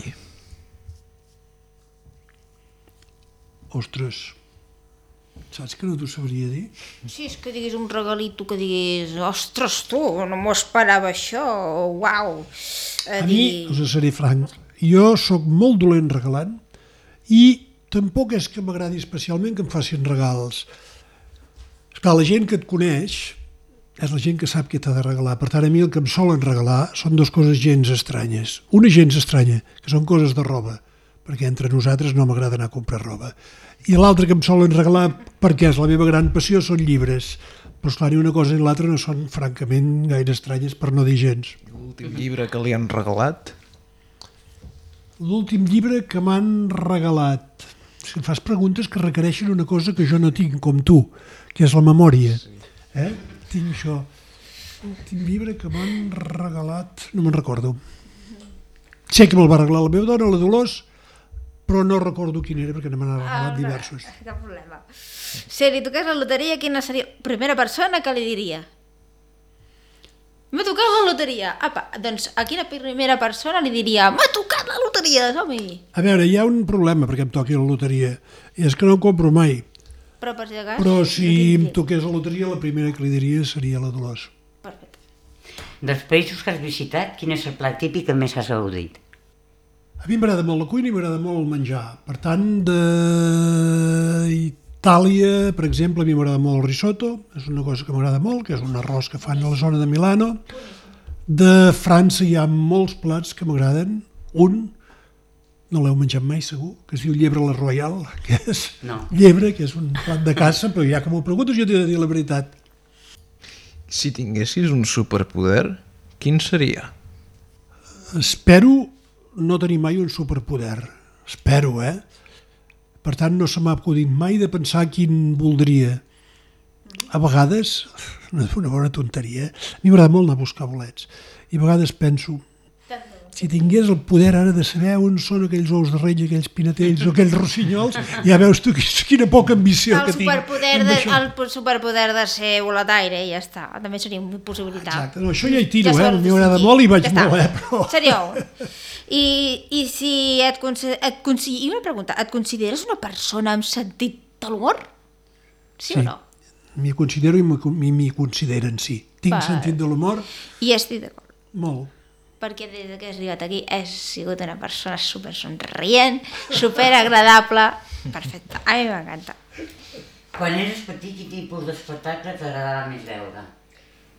Speaker 9: Ostres, saps que no t'ho sabria dir?
Speaker 8: Sí, és que diguis un regalito que diguis ostres, tu, no m'ho esperava això, uau.
Speaker 9: A mi, us seré franc, jo sóc molt dolent regalant i tampoc és que m'agradi especialment que em facin regals. Esclar, la gent que et coneix és la gent que sap què t'ha de regalar. Per tant, a mi el que em solen regalar són dues coses gens estranyes. Una gens estranya, que són coses de roba, perquè entre nosaltres no m'agrada anar a comprar roba. I l'altra que em solen regalar, perquè és la meva gran passió, són llibres. Però esclar, ni una cosa ni l'altra no són francament gaire estranyes, per no dir gens.
Speaker 7: L'últim llibre que li han regalat?
Speaker 9: L'últim llibre que m'han regalat. Si em fas preguntes que requereixen una cosa que jo no tinc, com tu, que és la memòria. Tinc això. L'últim llibre que m'han regalat... No me'n recordo. Sé que me'l va regalar la meva dona, la Dolors, però no recordo quin era perquè me n'ha regalat diversos.
Speaker 8: Cap problema. Si li toqués la loteria, quina seria la primera persona que li diria? M'ha tocat la loteria. Apa, doncs a quina primera persona li diria m'ha tocat la loteria, som-hi?
Speaker 9: A veure, hi ha un problema perquè em toqui la loteria, i és que no en compro mai.
Speaker 8: Però per si de cas...
Speaker 9: Però si em toqués la loteria, la primera que li diria seria la Dolors.
Speaker 8: Perfecte.
Speaker 6: Dels països que has visitat, quin és el plat típic que més has gaudit?
Speaker 9: A mi m'agrada molt la cuina i m'agrada molt el menjar. Per tant, Itàlia, per exemple, a mi m'agrada molt el risotto, és una cosa que m'agrada molt, que és un arròs que fan a la zona de Milano. De França hi ha molts plats que m'agraden. Un, no l'heu menjat mai segur, que es diu llebre a la Royal, que és llebre, que és un plat de caça, però ja que m'ho preguntes jo t'he de dir la veritat.
Speaker 7: Si tinguessis un superpoder, quin seria?
Speaker 9: Espero no tenir mai un superpoder. Espero, Per tant, no se m'ha acudit mai de pensar quin voldria. A vegades, una bona tonteria, a mi m'agrada molt anar a buscar bolets, i a vegades penso, si tingués el poder ara de saber on són aquells ous de rei, aquells pinetells o aquells rossinyols, ja veus tu quina poca ambició que tinc.
Speaker 8: El superpoder de ser volataire, i ja està. També seria una possibilitat.
Speaker 9: Exacte, no, això ja hi tiro, a mi m'agrada molt i vaig molt, però...
Speaker 8: Seriós. I si i una pregunta, et consideres una persona amb sentit de l'humor? Sí o no?
Speaker 9: M'hi considero i m'hi consideren, sí. Tinc sentit de l'humor.
Speaker 8: I estic d'acord.
Speaker 9: Molt.
Speaker 8: Perquè des que has arribat aquí has sigut una persona super somrient, super agradable. Perfecte, a mi m'encanta.
Speaker 6: Quan eres petit, quin tipus d'espectacle t'agradava més veure?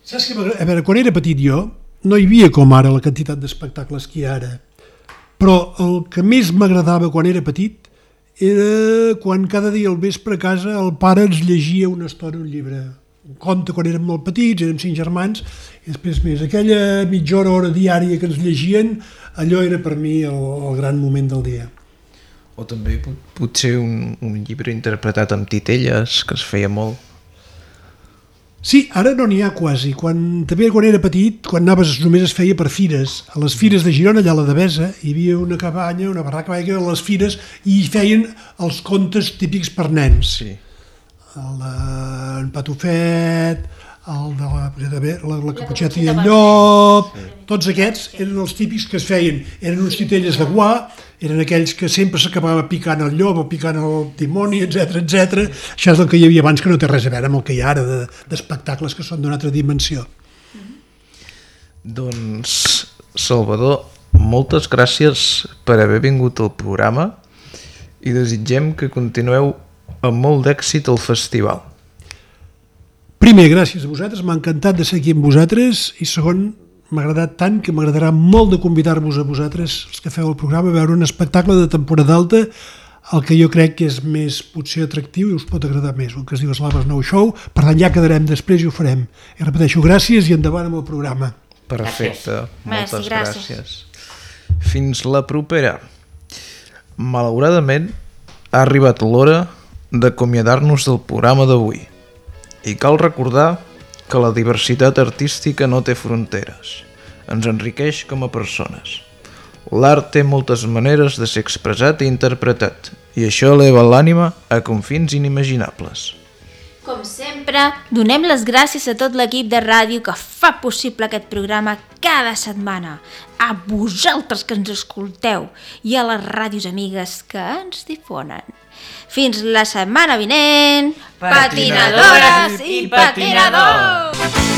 Speaker 9: Saps que, a veure, quan era petit jo, no hi havia com ara la quantitat d'espectacles que hi ha ara, però el que més m'agradava quan era petit era quan cada dia al vespre a casa el pare ens llegia una història, un llibre, un conte quan érem molt petits, érem 5 germans, i després més aquella mitja hora diària que ens llegien, allò era per mi el gran moment del dia.
Speaker 7: O també potser un llibre interpretat amb titelles, que es feia molt.
Speaker 9: Sí, ara no n'hi ha quasi. També quan era petit, quan anaves només es feia per fires. A les fires de Girona, allà a la Devesa, hi havia una cabanya, una barraca que eren les fires, i hi feien els contes típics per nens.
Speaker 7: Sí.
Speaker 9: El d'en Patufet, el de la Caputxeta i el Llop, tots aquests eren els típics que es feien. Eren uns titelles de guà, eren aquells que sempre s'acabava picant el llop o picant el dimoni, etc etc. Això és el que hi havia abans, que no té res a veure amb el que hi ha ara d'espectacles que són d'una altra dimensió.
Speaker 7: Doncs, Salvador, moltes gràcies per haver vingut al programa i desitgem que continueu amb molt d'èxit al festival.
Speaker 9: Primer, gràcies a vosaltres, m'ha encantat de ser aquí amb vosaltres, i segon, m'ha agradat tant que m'agradarà molt de convidar-vos a vosaltres, els que feu el programa, a veure un espectacle de temporada alta, el que jo crec que és més potser atractiu i us pot agradar més, el que es diu Eslaves Nou Show. Per tant, ja quedarem després i ho farem. I repeteixo, gràcies i endavant amb el programa.
Speaker 7: Perfecte, moltes
Speaker 8: gràcies.
Speaker 7: Fins la propera. Malauradament, ha arribat l'hora d'acomiadar-nos del programa d'avui. I cal recordar que la diversitat artística no té fronteres. Ens enriqueix com a persones. L'art té moltes maneres de ser expressat i interpretat, i això eleva l'ànima a confins inimaginables.
Speaker 8: Com sempre, donem les gràcies a tot l'equip de ràdio que fa possible aquest programa cada setmana, a vosaltres que ens escolteu i a les ràdios amigues que ens difonen. Fins la setmana vinent, patinadores i patinadors!